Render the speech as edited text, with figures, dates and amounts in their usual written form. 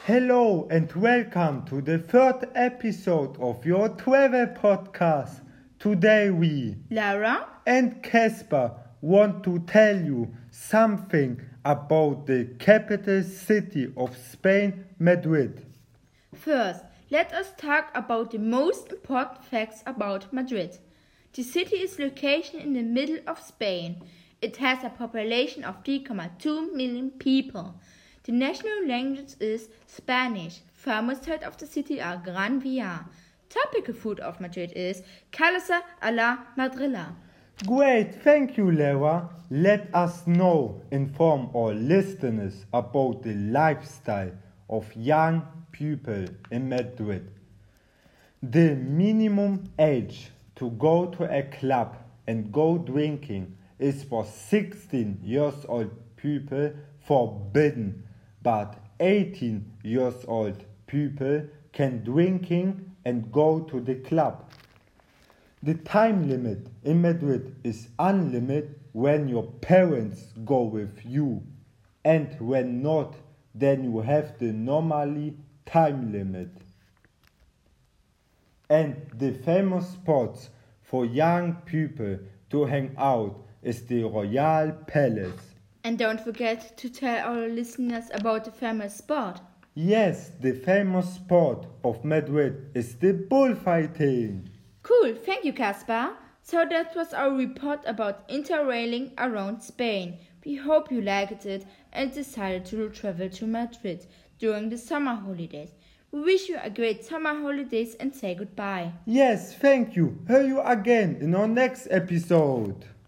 Hello and welcome to the third episode of your travel podcast. Today we, Lara and Casper, want to tell you something about the capital city of Spain, Madrid. First, let us talk about the most important facts about Madrid. The city is located in the middle of Spain. It has a population of 3.2 million people. The national language is Spanish. Famous sites of the city are Gran Via. Topical food of Madrid is calesa a la madrila. Great, thank you, Lara. Let us inform our listeners about the lifestyle of young people in Madrid. The minimum age to go to a club and go drinking is for 16 years old people forbidden, but 18 years old people can drinking and go to the club. The time limit in Madrid is unlimited when your parents go with you, and when not, then you have the normally time limit. And the famous spots for young people to hang out is the Royal Palace. And don't forget to tell our listeners about the famous sport. Yes, the famous sport of Madrid is the bullfighting. Cool, thank you, Caspar. So that was our report about interrailing around Spain. We hope you liked it and decided to travel to Madrid during the summer holidays. We wish you a great summer holidays and say goodbye. Yes, thank you. Hear you again in our next episode.